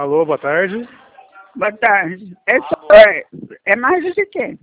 Alô, boa tarde. Boa tarde. É mais do que quê?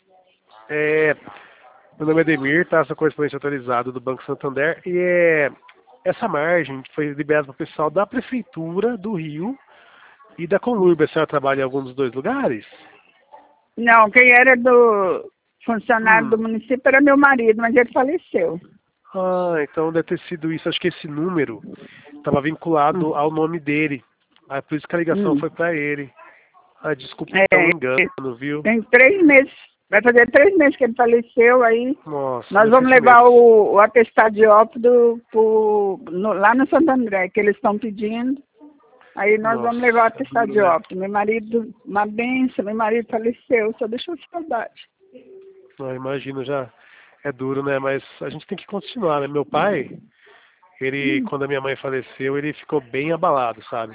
Meu nome é Demir, tá? Sou correspondente autorizado do Banco Santander e essa margem foi liberada para o pessoal da Prefeitura do Rio e da Conurb. A senhora trabalha em algum dos dois lugares? Não, quem era do funcionário do município era meu marido, mas ele faleceu. Ah, então deve ter sido isso. Acho que esse número estava vinculado ao nome dele. Ah, por isso que a ligação foi para ele. Ah, desculpa então o engano, viu? Tem 3 meses, vai fazer 3 meses que ele faleceu, aí Nossa, nós vamos levar o atestado de óbito lá no Santo André, que eles estão pedindo. Aí nós vamos levar o atestado de óbito. Meu marido, uma benção, meu marido faleceu, só deixou saudade. Não, imagino, já é duro, né? Mas a gente tem que continuar, né? Meu pai, ele, quando a minha mãe faleceu, ele ficou bem abalado, sabe?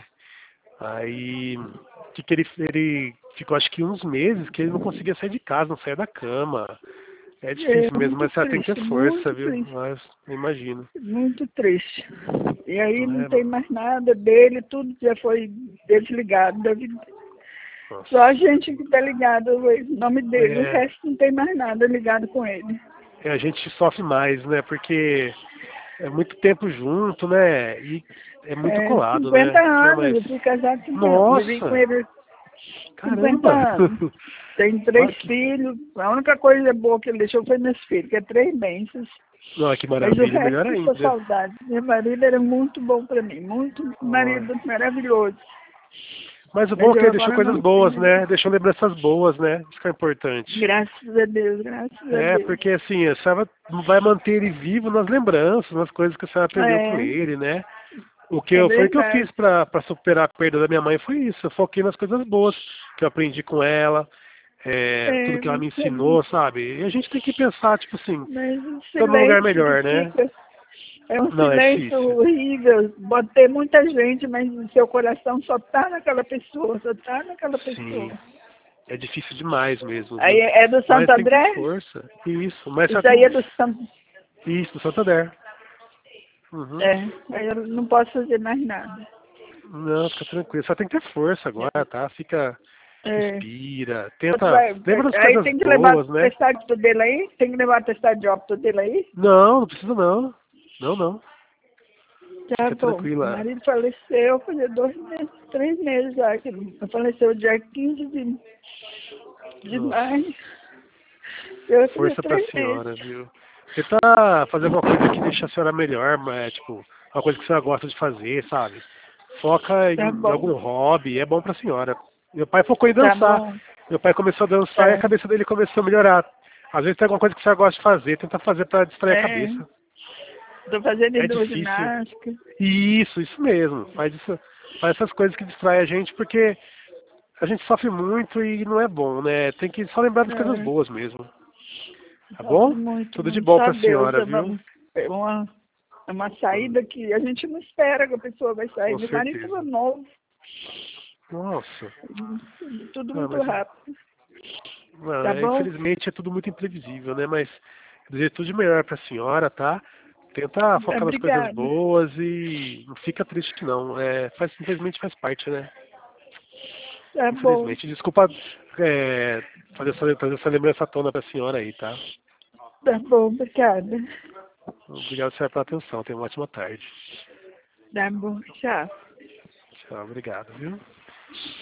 Aí, que ele ficou acho que uns meses que ele não conseguia sair de casa, não saía da cama. É difícil mesmo, mas você tem que ter força, viu? Mas, eu imagino. Muito triste. E aí não tem mais nada dele, tudo já foi desligado da vida. Nossa. Só a gente que tá ligado o nome dele, o resto não tem mais nada ligado com ele. A gente sofre mais, né? Porque é muito tempo junto, né? E é muito colado, 50 né? anos, eu fui casado com 50 anos. Vivi com ele 50 anos. Tem 3 filhos. A única coisa boa que ele deixou foi meus filhos, que é 3 bênçãos. Não, que maravilha, mas o melhor resto, ainda. sou saudade. Meu marido era muito bom para mim, muito marido maravilhoso. Mas o bom é que ele deixou coisas boas, né? Deixou lembranças boas, né? Isso que é importante. Graças a Deus, graças a Deus. Porque assim, a senhora vai manter ele vivo nas lembranças, nas coisas que a senhora aprendeu com ele, né? Foi o que eu fiz para superar a perda da minha mãe, foi isso. Eu foquei nas coisas boas que eu aprendi com ela, tudo que ela me ensinou, sabe? E a gente tem que pensar, tipo assim, tô num lugar melhor, né? É um silêncio horrível, ter muita gente, mas o seu coração só tá naquela pessoa, só tá naquela pessoa. É difícil demais mesmo. Aí é do Santo André? Tem força. Isso, mas isso aí é do Santo... Isso, do Santander. Aí eu não posso fazer mais nada. Não, fica tranquilo. Só tem que ter força agora, tá? Respira, tenta... Lembra das aí coisas tem que boas, levar o atestado dele aí? Tem que levar o atestado de óbito dele aí? Não precisa não. Não. Tá Fica bom. tranquila. Meu marido faleceu, fazia 2 meses, 3 meses já. Ele faleceu dia 15 de maio. Força pra senhora, viu? Tenta fazer alguma coisa que deixe a senhora melhor, tipo, uma coisa que a senhora gosta de fazer, sabe? Foca em algum hobby, é bom pra senhora. Meu pai focou em dançar. Meu pai começou a dançar e a cabeça dele começou a melhorar. Às vezes tem alguma coisa que a senhora gosta de fazer, tenta fazer pra distrair a cabeça. Tô fazendo hidroginástica. Isso mesmo. Faz essas coisas que distraem a gente, porque a gente sofre muito e não é bom, né? Tem que só lembrar das coisas boas mesmo. Tá bom? Tudo de bom pra senhora, viu? É uma saída que a gente não espera que a pessoa vai sair. Meu marido estava novo. Nossa. Tudo muito rápido. Tá bom? Infelizmente é tudo muito imprevisível, né? Mas desejo tudo de melhor pra senhora, tá? Tenta focar nas coisas boas e não fica triste não. Infelizmente faz parte, né? Infelizmente. Desculpa trazer essa lembrança à tona pra senhora aí, tá? Tá bom, obrigada. Obrigado, senhora, pela atenção. Tenha uma ótima tarde. Tá bom, tchau. Tchau, obrigado, viu?